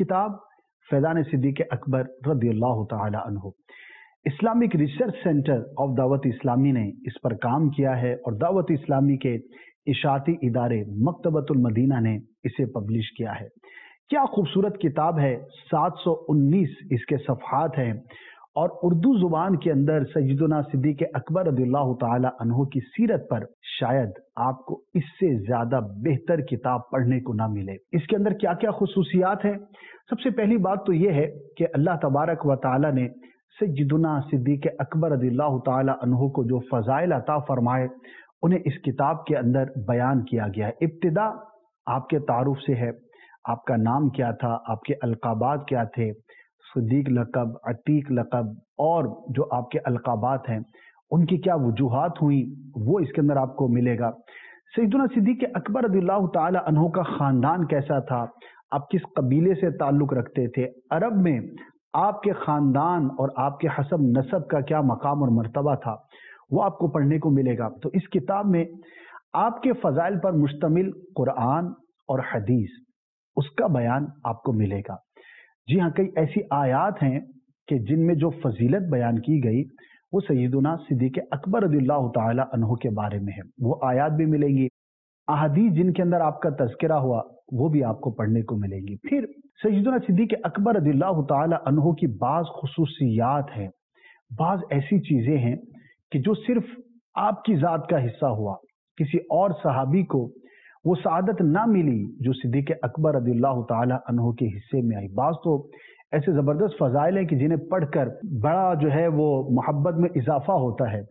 किताब फैज़ान सिद्दीक़ अकबर रज़ियल्लाहु ताला अन्हु। Islamic research centre of Dawat Islami ने इस पर काम किया है और दावत इस्लामी के इशाती इदारे मकतबतुल मदीना ने इसे पब्लिश किया है। क्या खूबसूरत किताब है, 719 इसके सफ़हात हैं और उर्दू ज़ुबान के अंदर सैयदना सिद्दीक़ अकबर रज़ियल्लाहु ताला अन्हु की सीरत पर शायद आपको इससे ज़्यादा बेहतर किताब पढ़ने को ना मिले। इसके अंदर क्या क्या खुसूसियात हैं? सबसे पहली बात तो ये है कि अल्लाह तबारक व ताला ने सैयदना सिद्दीक़ अकबर रज़ियल्लाहु ताला अन्हु को जो फ़ज़ाइल अता फरमाए उन्हें इस किताब के अंदर बयान किया गया है। इब्तिदा आपके तारुफ से है, आपका नाम क्या था, आपके अलक़ाबात क्या थे, सिद्दीक़ लक़ब, अतीक लक़ब और जो आपके अलक़ाबात हैं उनकी क्या वजूहात हुई वो इसके अंदर आपको मिलेगा। सैयदना सिद्दीक़ अकबर रज़ियल्लाहु ताला अन्हु का ख़ानदान कैसा था, आप किस कबीले से ताल्लुक़ रखते थे, अरब में आपके ख़ानदान और आपके हसब नसब का क्या मकाम और मर्तबा था, वो आपको पढ़ने को मिलेगा। तो इस किताब में आपके फ़ज़ाइल पर मुश्तमिल कुरान और हदीस उसका बयान आपको मिलेगा। जी हाँ, कई ऐसी आयात हैं कि जिनमें जो फजीलत बयान की गई वो सैयदना सिद्दीक़ अकबर रज़ियल्लाहु ताला अन्हु के बारे में है, वो आयात भी मिलेंगी। अहादीस जिनके अंदर आपका तज़किरा हुआ वो भी आपको पढ़ने को मिलेगी। फिर सैयदना सिद्दीक़ अकबर रज़ियल्लाहु ताला अन्हु की बाज़ खुसूसियात हैं, बाज़ ऐसी चीज़ें हैं कि जो सिर्फ आपकी ज़ात का हिस्सा हुआ, किसी और सहाबी को वो सआदत ना मिली जो सिद्दीक़ अकबर रज़ियल्लाहु ताला अन्हु के हिस्से में आई। बाज़ तो ऐसे ज़बरदस्त फ़ज़ाइल हैं कि जिन्हें पढ़कर बड़ा जो है वो मोहब्बत में इजाफा होता है।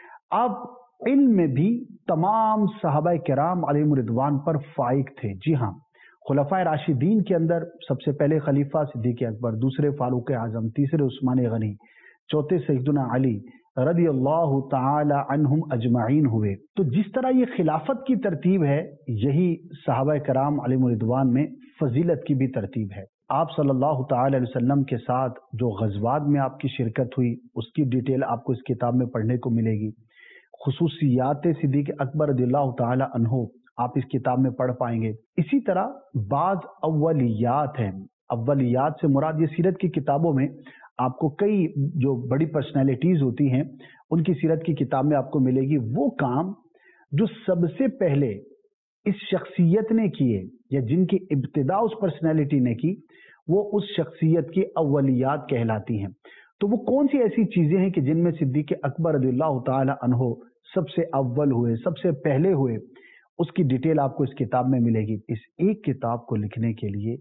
आप इल्म में भी तमाम सहाबाए किराम अलैहिम रिदवान पर फाइक थे। जी हाँ, खुलफ़ाए राशिदीन के अंदर सबसे पहले खलीफा सिद्दीक़ अकबर, दूसरे फारूक आज़म, तीसरे उस्मान गनी, चौथे सैयदना अली रज़ियल्लाहु ताला अन्हुम अजमाइन हुए। तो जिस तरह ये खिलाफत की तरतीब है, यही सहाबाए किराम अलैहिम रिदवान में फजीलत की भी तरतीब है। आप सल्लल्लाहु ताला अलैहि वसल्लम के साथ जो ग़ज़वात में आपकी शिरकत हुई उसकी डिटेल आपको इस किताब में पढ़ने को मिलेगी। खुसूसियात सिद्दीक़ अकबर रज़ियल्लाहु ताला अन्हु आप इस किताब में पढ़ पाएंगे। इसी तरह बाज़ अव्वलियात हैं, अव्वलियात से मुराद ये सीरत की किताबों में आपको कई जो बड़ी पर्सनैलिटीज़ होती हैं उनकी सीरत की किताब में आपको मिलेगी। वो काम जो सबसे पहले इस शख्सियत ने किए या जिनकी इब्तिदा उस पर्सनैलिटी ने की, वो उस शख्सियत की अव्वलियात कहलाती हैं। तो वो कौन सी ऐसी चीज़ें हैं कि जिनमें सिद्दीक़ अकबर रज़ियल्लाहु ताला अन्हु सबसे अव्वल हुए, सबसे पहले हुए, उसकी डिटेल आपको इस किताब में मिलेगी। इस एक किताब को लिखने के लिए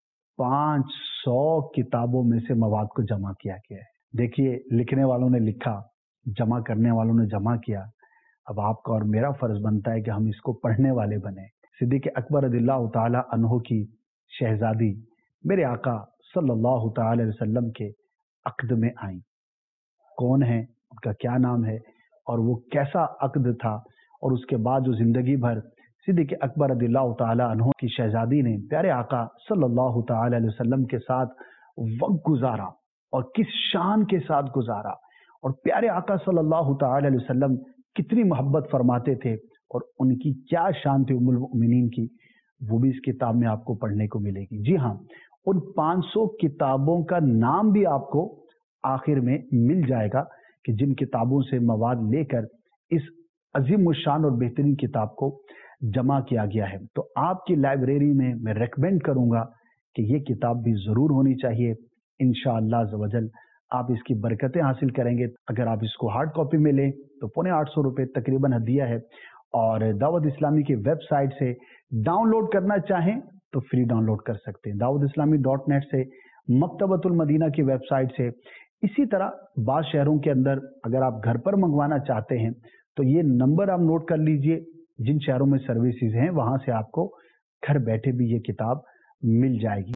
500 किताबों में से मवाद को जमा किया गया है। देखिए, लिखने वालों ने लिखा, जमा करने वालों ने जमा किया, अब आपका और मेरा फर्ज बनता है कि हम इसको पढ़ने वाले बने। सिद्दीक़ अकबर रज़ियल्लाहु ताला अन्हु की शहजादी मेरे आका सल्लल्लाहु ताला अलैहि वसल्लम के अक़्द में आई। कौन है, उनका क्या नाम है और वो कैसा अक़्द था, और उसके बाद जो ज़िंदगी भर सिद्दीक़ अकबर रज़ियल्लाहु ताला अन्हु की शहजादी ने प्यारे आका सल्लल्लाहु ताला अलैहि वसल्लम के साथ वक्त गुजारा और किस शान के साथ गुजारा, और प्यारे आका सल्लल्लाहु ताला अलैहि वसल्लम कितनी मोहब्बत फरमाते थे और उनकी क्या शान थी उम्मुल मोमिनीन की, वो भी इस किताब में आपको पढ़ने को मिलेगी। जी हाँ, उन 500 किताबों का नाम भी आपको आखिर में मिल जाएगा कि जिन किताबों से मवाद लेकर इस अजीम शान और बेहतरीन किताब को जमा किया गया है। तो आपकी लाइब्रेरी में मैं रेकमेंड करूंगा कि ये किताब भी ज़रूर होनी चाहिए। इंशाअल्लाह अज़्ज़वजल आप इसकी बरकतें हासिल करेंगे। अगर आप इसको हार्ड कॉपी में लें तो 850 रुपये तकरीबन हदिया है, और दावत इस्लामी की वेबसाइट से डाउनलोड करना चाहें तो फ्री डाउनलोड कर सकते हैं, dawoodislami.net से, मकतबतुल मदीना की वेबसाइट से। इसी तरह बाज़ शहरों के अंदर अगर आप घर पर मंगवाना चाहते हैं तो ये नंबर आप नोट कर लीजिए, जिन शहरों में सर्विसेज हैं वहां से आपको घर बैठे भी ये किताब मिल जाएगी।